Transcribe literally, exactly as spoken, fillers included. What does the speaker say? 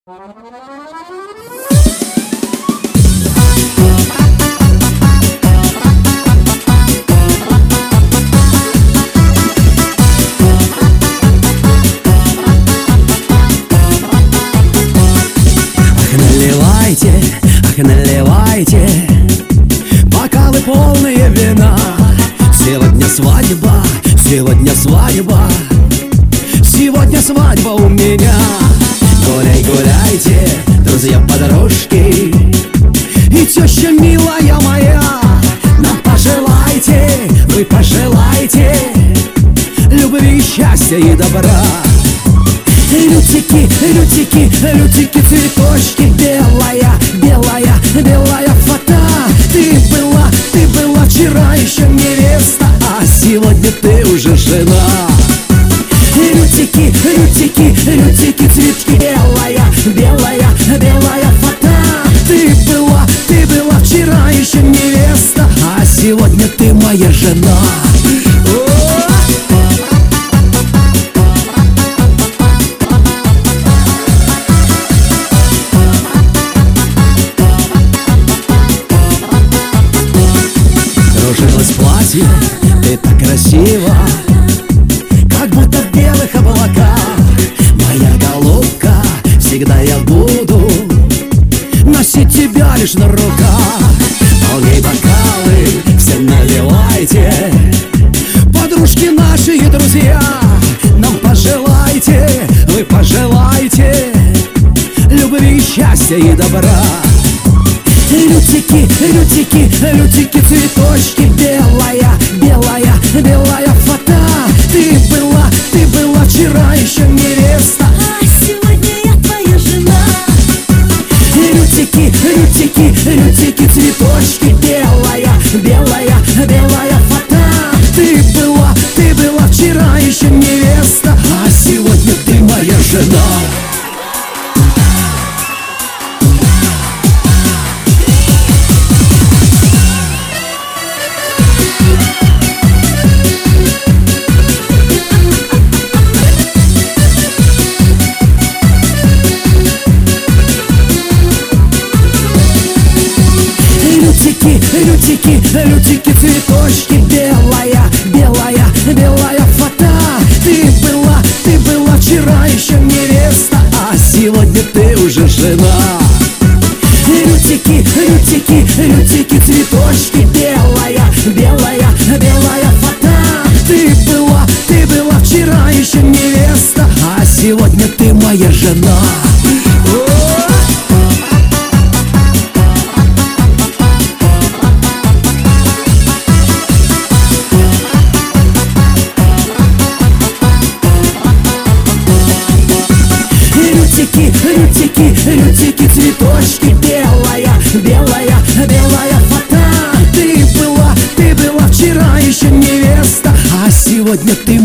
наливайте, ах, наливайте бокалы полные вина. Сегодня свадьба, сегодня свадьба, сегодня свадьба у меня. Гуляй, гуляйте, друзья-подружки и теща милая моя. Нам пожелайте, вы пожелайте любви, счастья и добра. Лютики, лютики, лютики, цветочки, белая, белая, белая фата. Ты была, ты была вчера еще невеста, а сегодня ты уже жена. Лютики, лютики, лютики, цветки, белая, белая, белая фата. Ты была, ты была вчера еще невеста, а сегодня ты моя жена. Кружилось платье, ты так красива, как будто в белых облаках. Моя голубка, всегда я буду носить тебя лишь на руках. Полней бокалы, все наливайте, подружки наши и друзья. Нам пожелайте, вы пожелайте любви, счастья и добра. Лютики, лютики, лютики, цветочки, белая, белая, белая фата. Ты была, ты была вчера еще невеста, а сегодня я твоя жена. Лютики, лютики, лютики, цветочки, белая, белая, белая фата. Ты была, ты была вчера еще невеста, а сегодня ты моя жена. Лютики, лютики, цветочки, белая, белая, белая фата. Ты была, ты была вчера еще невеста, а сегодня ты уже жена. Лютики, лютики, лютики, цветочки, белая, белая, белая фата. Ты была, ты была вчера еще невеста, а сегодня ты моя жена. Лютики, лютики, лютики, цветочки, белая, белая, белая фата. Ты была, ты была вчера еще невеста, а сегодня ты